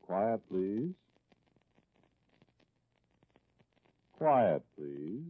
Quiet, please. Quiet, please.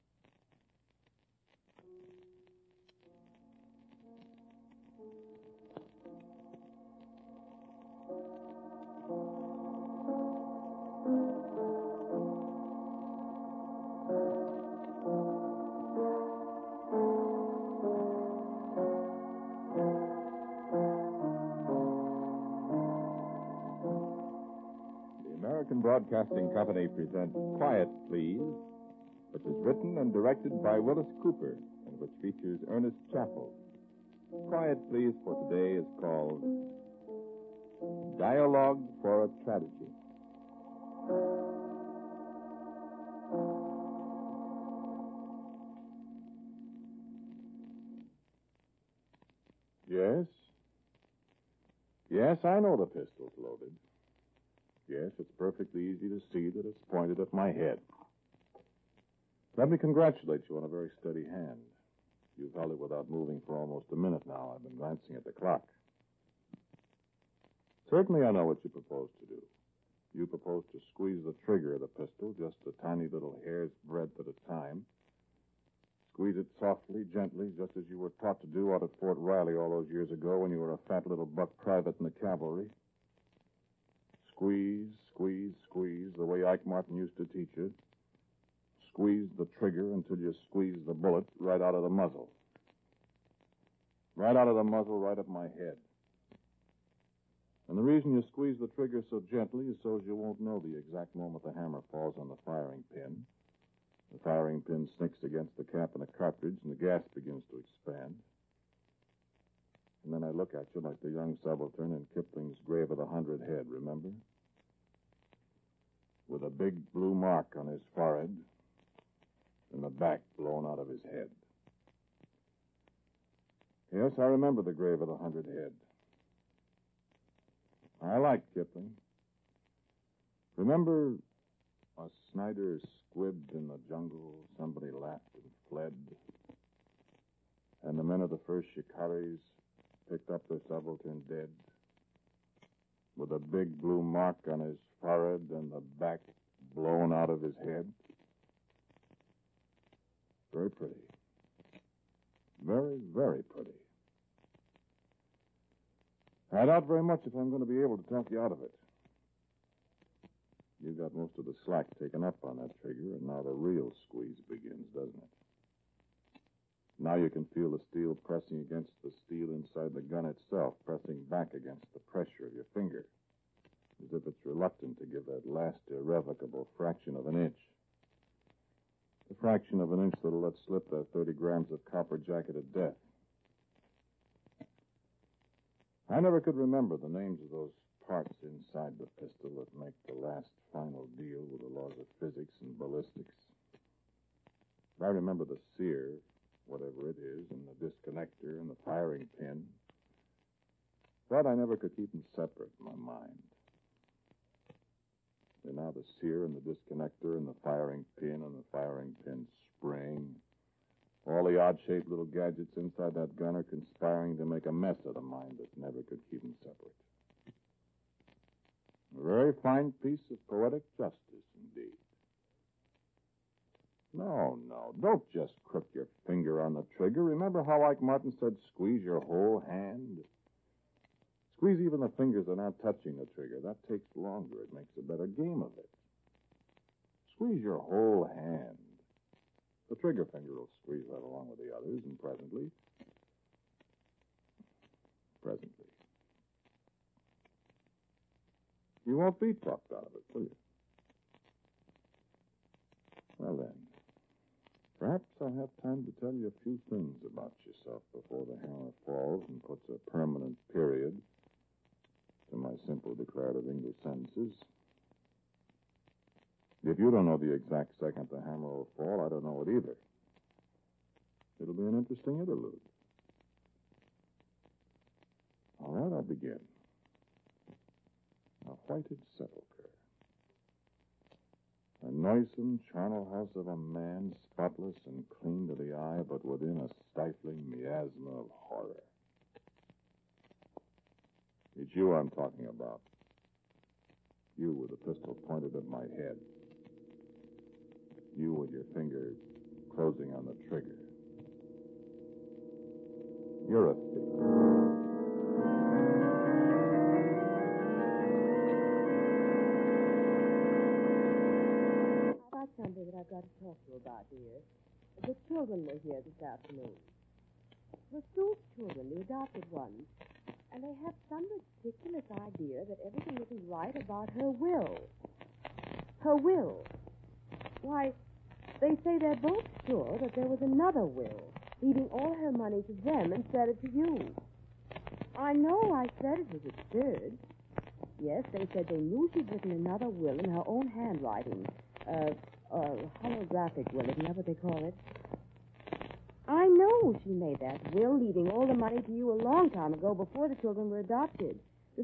American Broadcasting Company presents Quiet, Please, which is written and directed by Willis Cooper and which features Ernest Chappell. Quiet, Please for today is called Dialogue for a Tragedy. Yes? Yes, I know the pistol's loaded. Yes, it's perfectly easy to see that it's pointed at my head. Let me congratulate you on a very steady hand. You've held it without moving for almost a minute now. I've been glancing at the clock. Certainly I know what you propose to do. You propose to squeeze the trigger of the pistol just a tiny little hair's breadth at a time. Squeeze it softly, gently, just as you were taught to do out at Fort Riley all those years ago when you were a fat little buck private in the cavalry. Squeeze, squeeze, squeeze, the way Ike Martin used to teach you. Squeeze the trigger until you squeeze the bullet right out of the muzzle. Right out of the muzzle, right up my head. And the reason you squeeze the trigger so gently is so as you won't know the exact moment the hammer falls on the firing pin. The firing pin snicks against the cap of the cartridge and the gas begins to expand. And then I look at you like the young subaltern in Kipling's Grave of the 100 Head, remember? With a big blue mark on his forehead and the back blown out of his head. Yes, I remember the Grave of the 100 Head. I liked Kipling. Remember a Snyder squibbed in the jungle, somebody laughed and fled, and the men of the first shikaris picked up their subaltern dead, with a big blue mark on his forehead and the back blown out of his head. Very pretty. Very, very pretty. I doubt very much if I'm going to be able to talk you out of it. You got most of the slack taken up on that trigger, and now the real squeeze begins, doesn't it? Now you can feel the steel pressing against the steel inside the gun itself, pressing back against the pressure of your finger, as if it's reluctant to give that last irrevocable fraction of an inch. The fraction of an inch that'll let slip that 30 grams of copper jacket of death. I never could remember the names of those parts inside the pistol that make the last final deal with the laws of physics and ballistics. I remember the sear, whatever it is, and the disconnector and the firing pin. But I never could keep them separate in my mind. And now the sear and the disconnector and the firing pin and the firing pin spring. All the odd-shaped little gadgets inside that gun are conspiring to make a mess of the mind that never could keep them separate. A very fine piece of poetic justice, indeed. No, don't just crook your finger on the trigger. Remember how Ike Martin said squeeze your whole hand? Squeeze even the fingers that are not touching the trigger. That takes longer. It makes a better game of it. Squeeze your whole hand. The trigger finger will squeeze right along with the others, and presently, you won't be talked out of it, will you? Well, then, perhaps I'll have time to tell you a few things about yourself before the hammer falls and puts a permanent period to my simple declarative English sentences. If you don't know the exact second the hammer will fall, I don't know it either. It'll be an interesting interlude. All right, I'll begin. A whited sepulchre. A noisome charnel house of a man, spotless and clean to the eye, but within a stifling miasma of horror. It's you I'm talking about. You with the pistol pointed at my head. You with your finger closing on the trigger. You're a thief. I've got something that I've got to talk to you about, dear. The children were here this afternoon. The Sue's children, the adopted ones. And they have some ridiculous idea that everything isn't right about her will. Her will. Why, they say they're both sure that there was another will, leaving all her money to them instead of to you. I know I said it was absurd. Yes, they said they knew she'd written another will in her own handwriting. Holographic will, isn't that what they call it? I know she made that will, leaving all the money to you a long time ago before the children were adopted.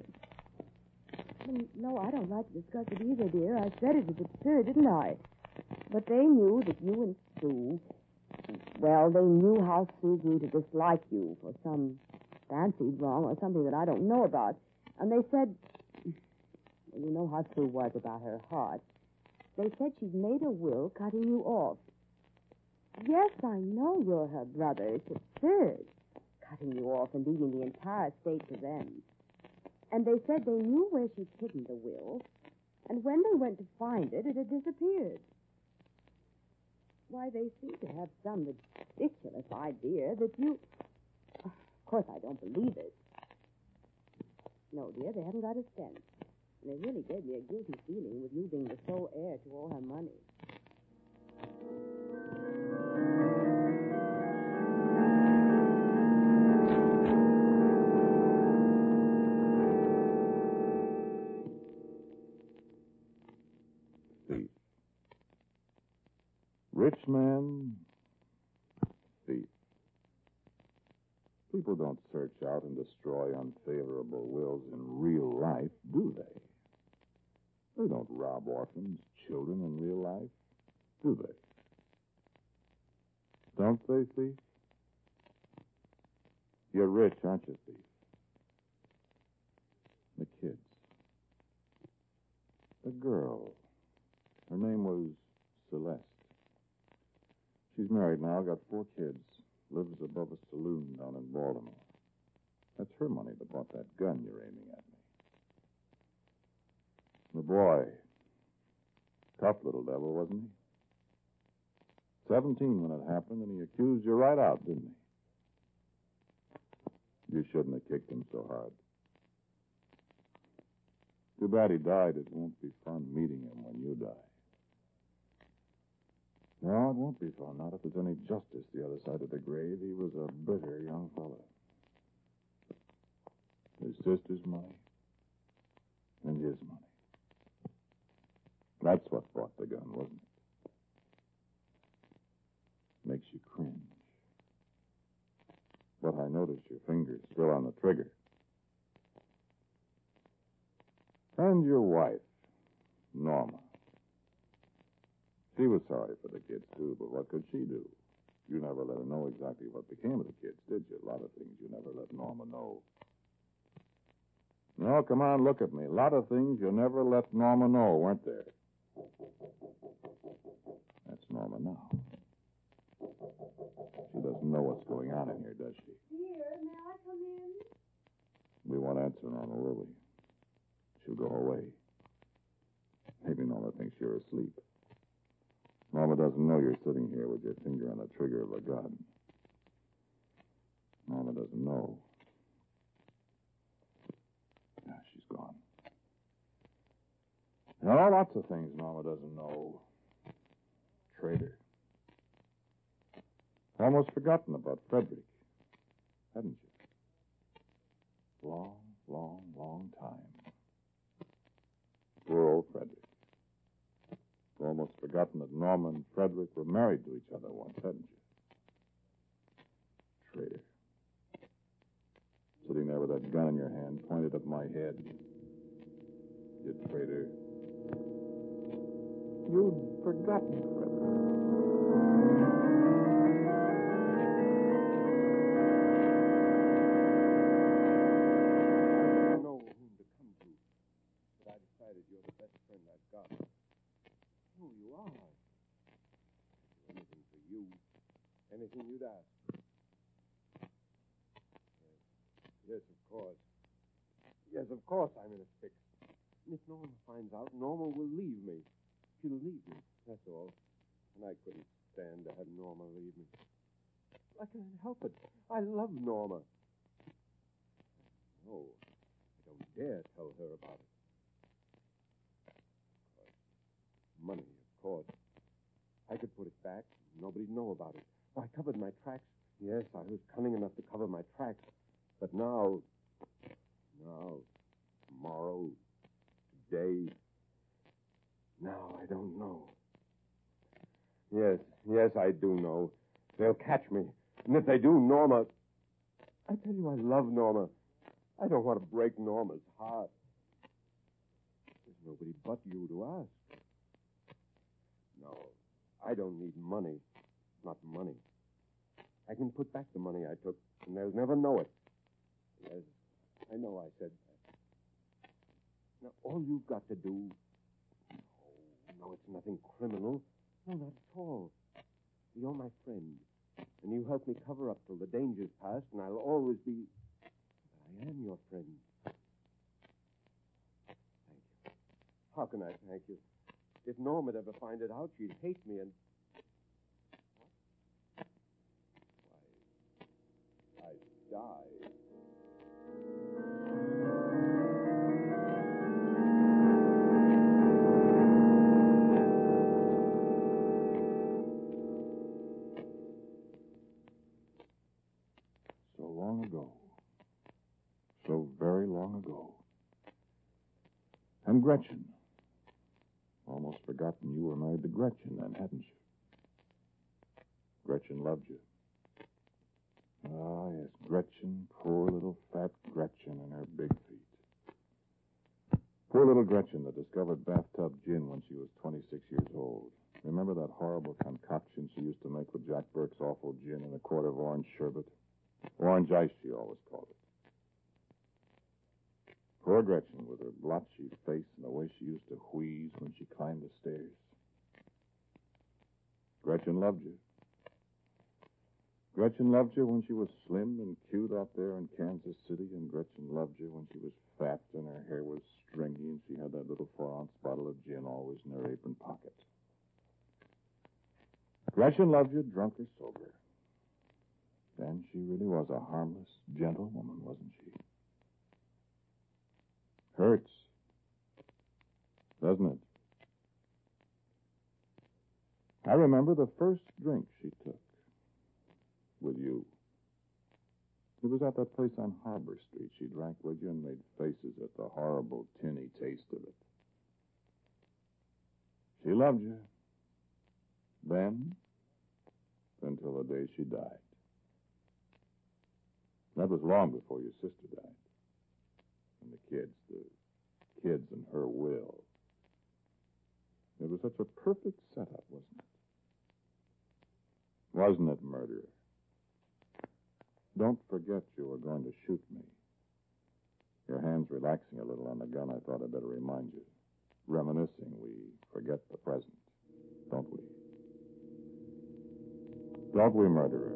No, I don't like to discuss it either, dear. I said it was absurd, didn't I? But they knew that you and Sue... Well, they knew how Sue grew to dislike you for some fancied wrong or something that I don't know about. And they said... Well, you know how Sue was about her heart. They said she'd made a will cutting you off. Yes, I know you're her brother. It's absurd, cutting you off and leaving the entire estate to them. And they said they knew where she'd hidden the will, and when they went to find it, it had disappeared. Why, they seem to have some ridiculous idea that you... Of course, I don't believe it. No, dear, they haven't got a cent. And they really gave me a guilty feeling with you being the sole heir to all her money. Thief. Rich man, thief. People don't search out and destroy unfavorable wills in real life, do they? They don't rob orphans, children in real life, do they? Don't they, thief? You're rich, aren't you, thief? The kids. The girl. Her name was Celeste. She's married now, got 4 kids, lives above a saloon down in Baltimore. That's her money that bought that gun you're aiming at me. The boy. Tough little devil, wasn't he? 17 when it happened, and he accused you right out, didn't he? You shouldn't have kicked him so hard. Too bad he died. It won't be fun meeting him when you die. No, it won't be fun, not if there's any justice the other side of the grave. He was a bitter young fellow. His sister's money and his money. That's what bought the gun, wasn't it? Makes you cringe. But I noticed your finger's still on the trigger. And your wife, Norma. She was sorry for the kids, too, but what could she do? You never let her know exactly what became of the kids, did you? A lot of things you never let Norma know. No, come on, look at me. A lot of things you never let Norma know, weren't there? That's Norma now. She doesn't know what's going on in here, does she? Dear, may I come in? We won't answer Norma, will we? She'll go away. Maybe Norma thinks you're asleep. Norma doesn't know you're sitting here with your finger on the trigger of a gun. Norma doesn't know. Yeah, she's gone. No, lots of things Norma doesn't know. Traitor. Almost forgotten about Frederick, hadn't you? Long, long, long time. Poor old Frederick. Almost forgotten that Norma and Frederick were married to each other once, hadn't you? Traitor. Sitting there with that gun in your hand, pointed at my head. You traitor. You'd forgotten Frederick. Know whom to come to, but I decided you're the best anything you'd ask. Yes, of course. Yes, of course I'm in a fix. And if Norma finds out, Norma will leave me. She'll leave me, that's all. And I couldn't stand to have Norma leave me. I can't help it. I love Norma. No, I don't dare tell her about it. Money, of course. I could put it back. Nobody'd know about it. Oh, I covered my tracks. Yes, I was cunning enough to cover my tracks. But now, tomorrow, today, now I don't know. Yes, I do know. They'll catch me. And if they do, Norma... I tell you, I love Norma. I don't want to break Norma's heart. There's nobody but you to ask. No, I don't need money. Not money. I can put back the money I took, and they'll never know it. Yes, I know I said that. Now, all you've got to do... No, it's nothing criminal. No, not at all. You're my friend, and you help me cover up till the danger's past, and I'll always be... I am your friend. Thank you. How can I thank you? If Norma'd ever find it out, she'd hate me and... Why, I'd die. So long ago. So very long ago. And Gretchen. Almost forgotten you were married to Gretchen then, hadn't you? Gretchen loved you. Ah, yes, Gretchen, poor little fat Gretchen and her big feet. Poor little Gretchen that discovered bathtub gin when she was 26 years old. Remember that horrible concoction she used to make with Jack Burke's awful gin and a quart of orange sherbet? Orange ice, she always called it. Poor Gretchen, with her blotchy face and the way she used to wheeze when she climbed the stairs. Gretchen loved you. Gretchen loved you when she was slim and cute out there in Kansas City, and Gretchen loved you when she was fat and her hair was stringy and she had that little 4-ounce bottle of gin always in her apron pocket. Gretchen loved you, drunk or sober. Then she really was a harmless, gentle woman, wasn't she? Hurts, doesn't it? I remember the first drink she took with you. It was at that place on Harbor Street. She drank with you and made faces at the horrible, tinny taste of it. She loved you. Then, until the day she died. That was long before your sister died. And the kids and her will. It was such a perfect setup, wasn't it? Wasn't it, murderer? Don't forget you were going to shoot me. Your hand's relaxing a little on the gun. I thought I'd better remind you. Reminiscing, we forget the present, don't we? Don't we, murderer?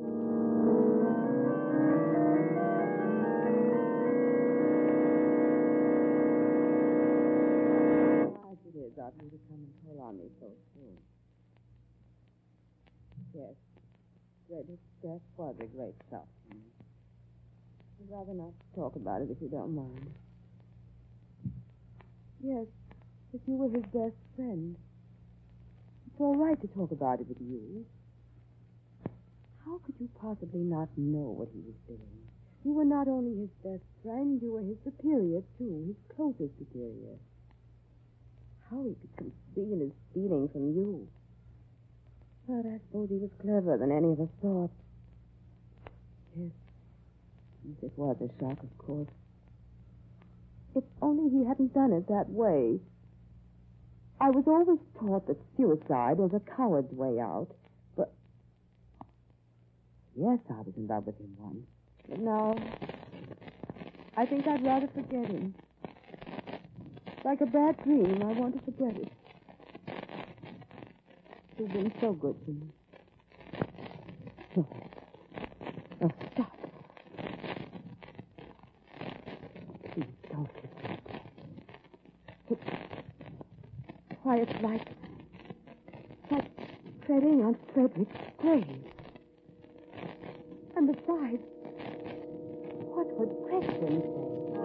It is of you to come and call on me so soon. Yes. This death was a great shock to me. I'd rather not talk about it if you don't mind. Yes, if you were his best friend. It's all right to talk about it with you. How could you possibly not know what he was doing? You were not only his best friend, you were his superior, too, his closest superior. How he could conceal his feelings from you. But I suppose he was cleverer than any of us thought. Yes, it was a shock, of course. If only he hadn't done it that way. I was always taught that suicide was a coward's way out, but... Yes, I was in love with him once. But now, I think I'd rather forget him. Like a bad dream, I want to forget it. He's been so good to me. No. No, stop. Please don't listen. Why, it's like treading on Frederick's grave. And besides, what would Gretchen say?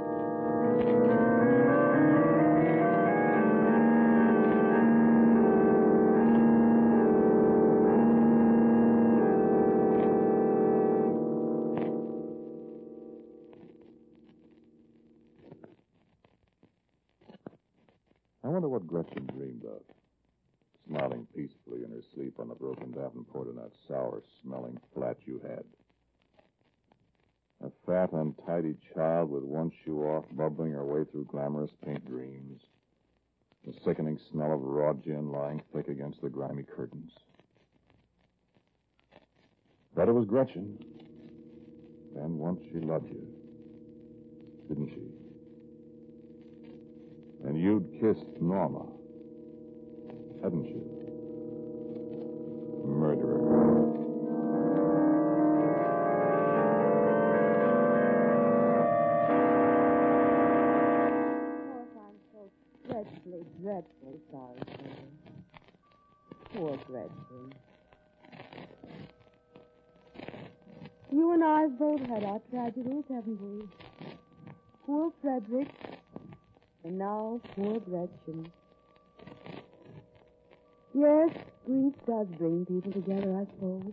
I wonder what Gretchen dreamed of. Smiling peacefully in her sleep on the broken davenport in that sour-smelling flat you had. A fat, untidy child with one shoe off, bubbling her way through glamorous pink dreams. The sickening smell of raw gin lying thick against the grimy curtains. But it was Gretchen. And once she loved you. Didn't she? And you'd kissed Norma. Hadn't you? Murderer. Dreadfully sorry for her. Poor Gretchen. You and I have both had our tragedies, haven't we? Poor Frederick, and now poor Gretchen. Yes, grief does bring people together, I suppose.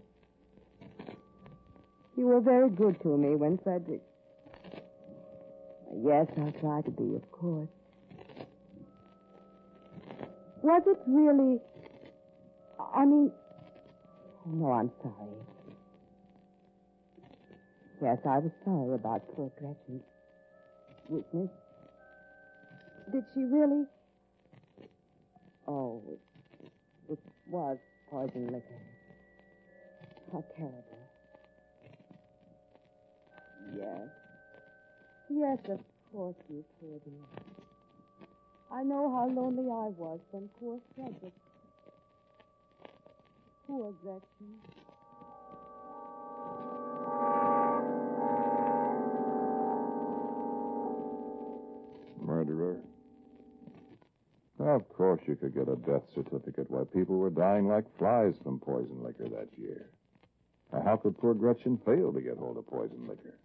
You were very good to me when Frederick... Yes, I'll try to be, of course. Was it really... I mean... No, I'm sorry. Yes, I was sorry about poor Gretchen's weakness. Did she really... Oh, it was poison liquor. How terrible. Yes. Yes, of course, you poor dear. I know how lonely I was when poor Frederick... Poor Gretchen. Murderer. Of course you could get a death certificate while people were dying like flies from poison liquor that year. Now, how could poor Gretchen fail to get hold of poison liquor?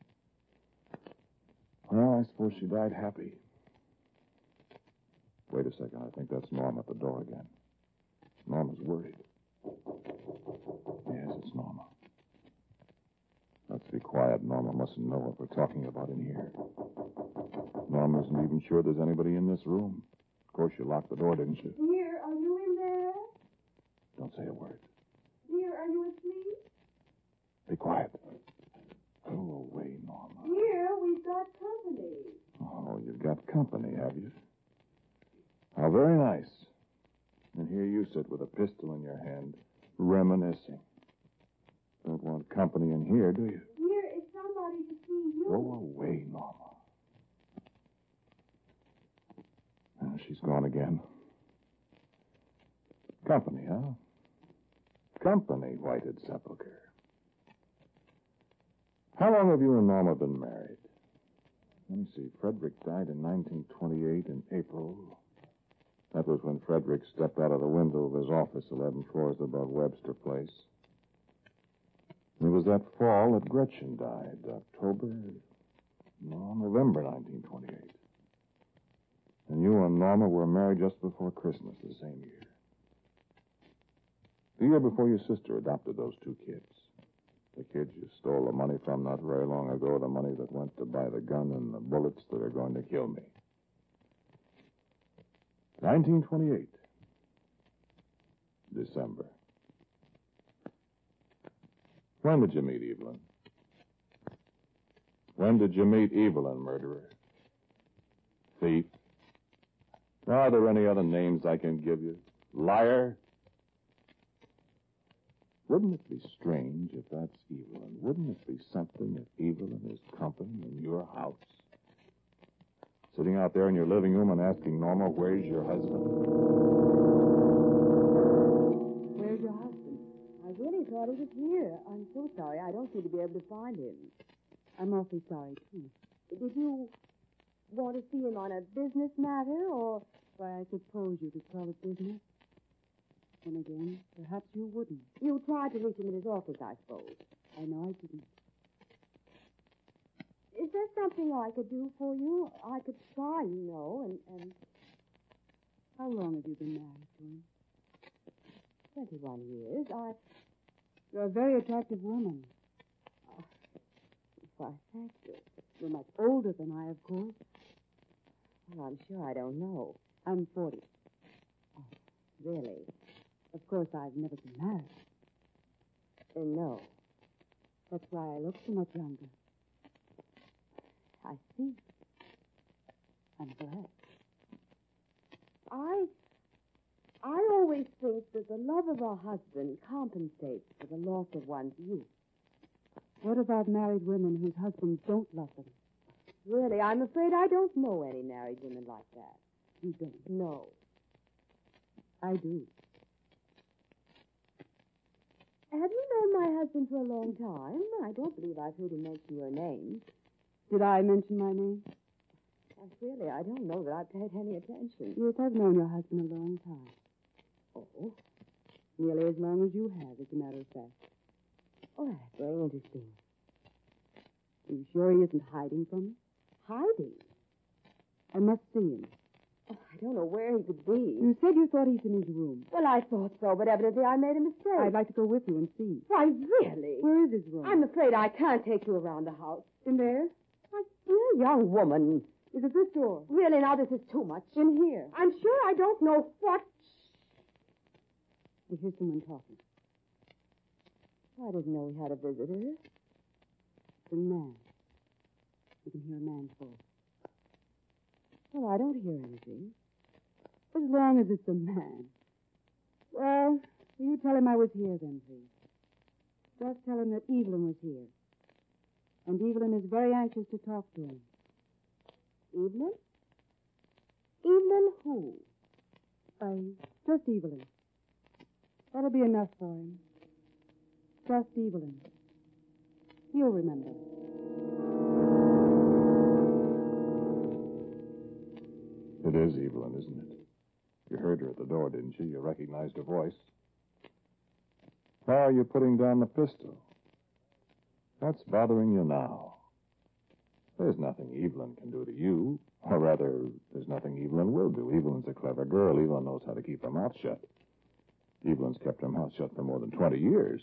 Well, I suppose she died happy. Wait a second. I think that's Norma at the door again. Norma's worried. Yes, it's Norma. Let's be quiet. Norma mustn't know what we're talking about in here. Norma isn't even sure there's anybody in this room. Of course, you locked the door, didn't you? Dear, are you in there? Don't say a word. Dear, are you asleep? Be quiet. Go away, Norma. Dear, we've got company. Oh, you've got company, have you? How very nice. And here you sit with a pistol in your hand, reminiscing. Don't want company in here, do you? Dear, it's somebody to see you. Go away, Norma. Oh, she's gone again. Company, huh? Company, Whited Sepulchre. How long have you and Norma been married? Let me see. Frederick died in 1928 in April. That was when Frederick stepped out of the window of his office 11 floors above Webster Place. It was that fall that Gretchen died, November 1928. And you and Norma were married just before Christmas the same year. The year before your sister adopted those two kids. The kids you stole the money from not very long ago, the money that went to buy the gun and the bullets that are going to kill me. 1928. December. When did you meet Evelyn? When did you meet Evelyn, murderer? Thief? Are there any other names I can give you? Liar? Wouldn't it be strange if that's Evelyn? Wouldn't it be something if Evelyn is company in your house? Sitting out there in your living room and asking Norma, where's your husband? Where's your husband? I really thought thought he was here. I'm so sorry. I don't seem to be able to find him. I'm awfully sorry, too. Did you want to see him on a business matter, or... Why, I suppose you could call it business. Then again, perhaps you wouldn't. You tried to reach him in his office, I suppose. I know I didn't. Is there something I could do for you? I could try, you know, and... How long have you been married to him? 21 years. You're a very attractive woman. Why, thank you. You're much older than I, of course. Well, I'm sure I don't know. I'm 40. Oh, really? Of course, I've never been married. No. That's why I look so much younger. I see. I'm glad. I always think that the love of a husband compensates for the loss of one's youth. What about married women whose husbands don't love them? Really, I'm afraid I don't know any married women like that. You don't? No. I do. Have you known my husband for a long time? I don't believe I've heard him mention your name. Did I mention my name? Really, I don't know that I've paid any attention. Yes, I've known your husband a long time. Oh? Nearly as long as you have, as a matter of fact. Oh, that's very interesting. Are you sure he isn't hiding from me? Hiding? I must see him. Oh, I don't know where he could be. You said you thought he's in his room. Well, I thought so, but evidently I made a mistake. I'd like to go with you and see. Why, really? Where is his room? I'm afraid I can't take you around the house. in there. My dear young woman. Is it this door? Really, now this is too much. In here. I'm sure I don't know what... I hear someone talking. I didn't know we had a visitor. It's a man. You can hear a man's voice. Well, I don't hear anything. As long as it's a man. Well, will you tell him I was here then, please? Just tell him that Evelyn was here. And Evelyn is very anxious to talk to him. Evelyn? Evelyn who? Just Evelyn. That'll be enough for him. Just Evelyn. He'll remember. It is Evelyn, isn't it? You heard her at the door, didn't you? You recognized her voice. Why are you putting down the pistol? What's bothering you now? There's nothing Evelyn can do to you. Or rather, there's nothing Evelyn will do. Evelyn's a clever girl. Evelyn knows how to keep her mouth shut. Evelyn's kept her mouth shut for more than 20 years.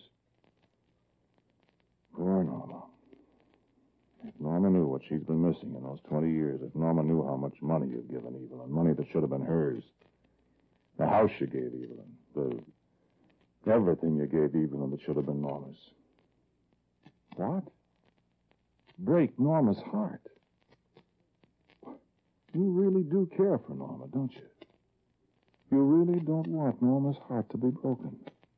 Poor Norma. If Norma knew what she's been missing in those 20 years, if Norma knew how much money you've given Evelyn, money that should have been hers, the house you gave Evelyn, everything you gave Evelyn that should have been Norma's. What? Break Norma's heart. You really do care for Norma, don't you? You really don't want Norma's heart to be broken.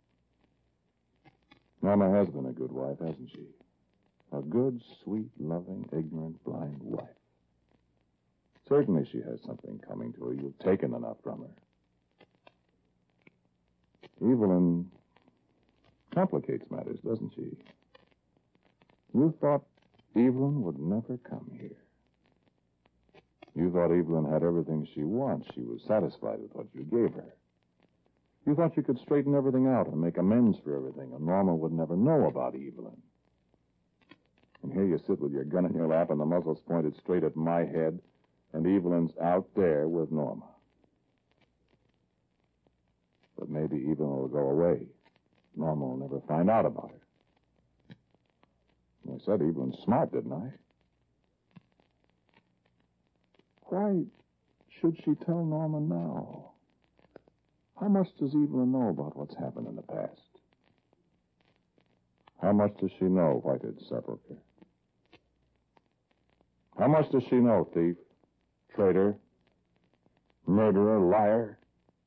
Norma has been a good wife, hasn't she? A good, sweet, loving, ignorant, blind wife. Certainly she has something coming to her. You've taken enough from her. Evelyn complicates matters, doesn't she? You thought Evelyn would never come here. You thought Evelyn had everything she wants. She was satisfied with what you gave her. You thought you could straighten everything out and make amends for everything, and Norma would never know about Evelyn. And here you sit with your gun in your lap and the muzzle's pointed straight at my head, and Evelyn's out there with Norma. But maybe Evelyn will go away. Norma will never find out about her. I said Evelyn's smart, didn't I? Why should she tell Norma now? How much does Evelyn know about what's happened in the past? How much does she know, Whited Sepulchre? How much does she know, thief, traitor, murderer, liar?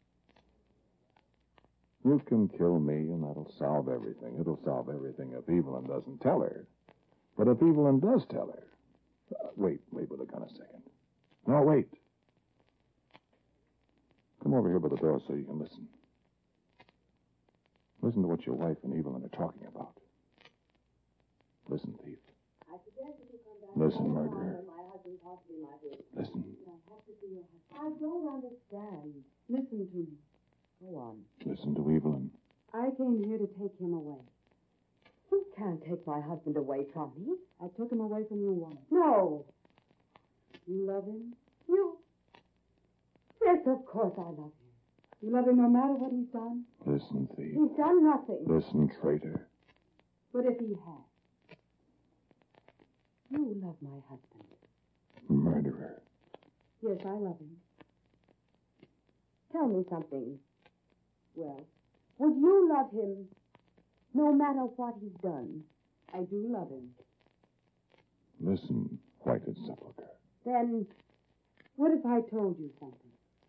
You can kill me, and that'll solve everything. It'll solve everything if Evelyn doesn't tell her. But if Evelyn does tell her... wait with the gun a second. No, wait. Come over here by the door so you can listen. Listen to what your wife and Evelyn are talking about. Listen, thief. I suggest that you come back. Listen, murderer. My husband possibly might be. Listen. I have to see your husband. I don't understand. Listen to me. Go on. Listen to Evelyn. I came here to take him away. You can't take my husband away from me. I took him away from you once. No. You love him? You. Yes, of course I love him. You love him no matter what he's done? Listen, thief. He's done nothing. Listen, traitor. But if he has? You love my husband. Murderer. Yes, I love him. Tell me something. Well, Would you love him no matter what he's done? I do love him. Listen, whited sepulchre. Then What if I told you something?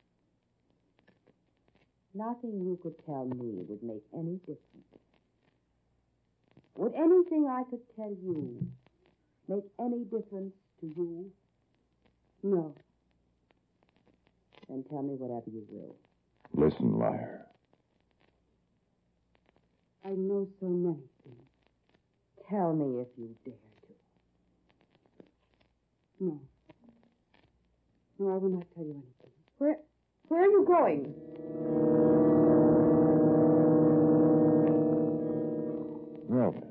nothing you could tell me would make any difference. Would anything I could tell you make any difference to you? No. Then tell me whatever you will. Listen, liar. I know so many things. Tell me if you dare to. No. No, I will not tell you anything. Where are you going? Well, then.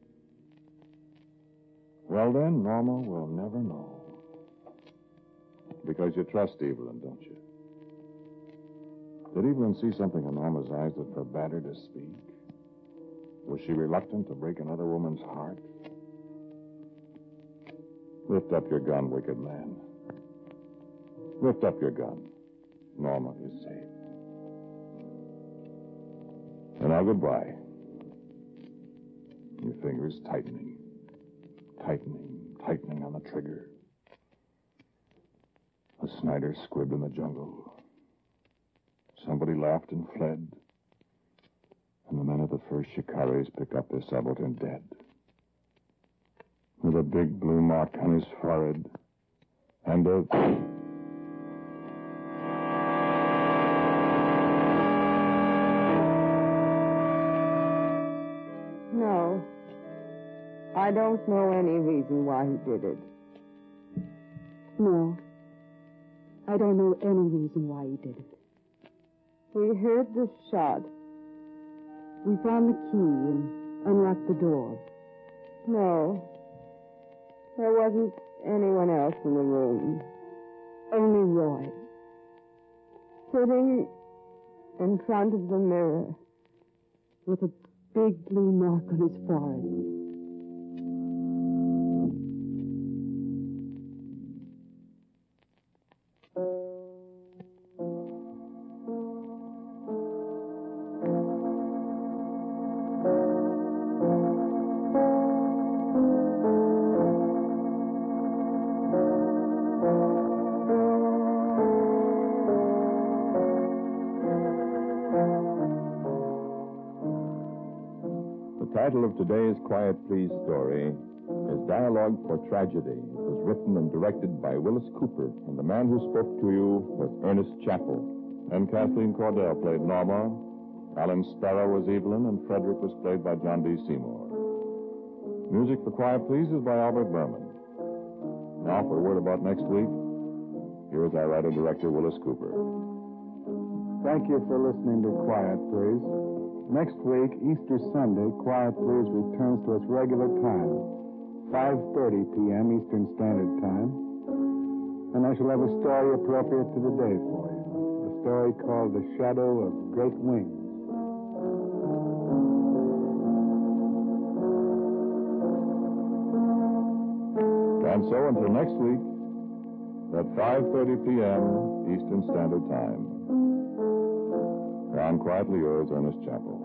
Well, then, Norma will never know. Because you trust Evelyn, don't you? Did Evelyn see something in Norma's eyes that forbade her to speak? Was she reluctant to break another woman's heart? Lift up your gun, wicked man. Lift up your gun. Norma is safe. And now, goodbye. Your fingers tightening on the trigger. A Snyder squibbed in the jungle. Somebody laughed and fled. And the men of the first Shikaris picked up their subaltern dead. With a big blue mark on his forehead. And a... No. I don't know any reason why he did it. No. I don't know any reason why he did it. We heard the shot. We found the key and unlocked the door. No. There wasn't anyone else in the room. Only Roy. Sitting in front of the mirror. With a big blue mark on his forehead. The title of today's Quiet Please story is Dialogue for Tragedy. It was written and directed by Willis Cooper, and the man who spoke to you was Ernest Chappell. And Kathleen Cordell played Norma. Alan Sparrow was Evelyn, and Frederick was played by John D. Seymour. Music for Quiet Please is by Albert Berman. Now for a word about next week, here is our writer-director, Willis Cooper. Thank you for listening to Quiet Please. Next week, Easter Sunday, Quiet Please returns to its regular time, 5:30 p.m. Eastern Standard Time. And I shall have a story appropriate to the day for you. A story called The Shadow of Great Wings. And so until next week, at 5:30 p.m. Eastern Standard Time. I'm quietly yours, Ernest Chappell.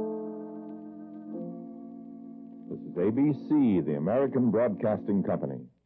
This is ABC, the American Broadcasting Company.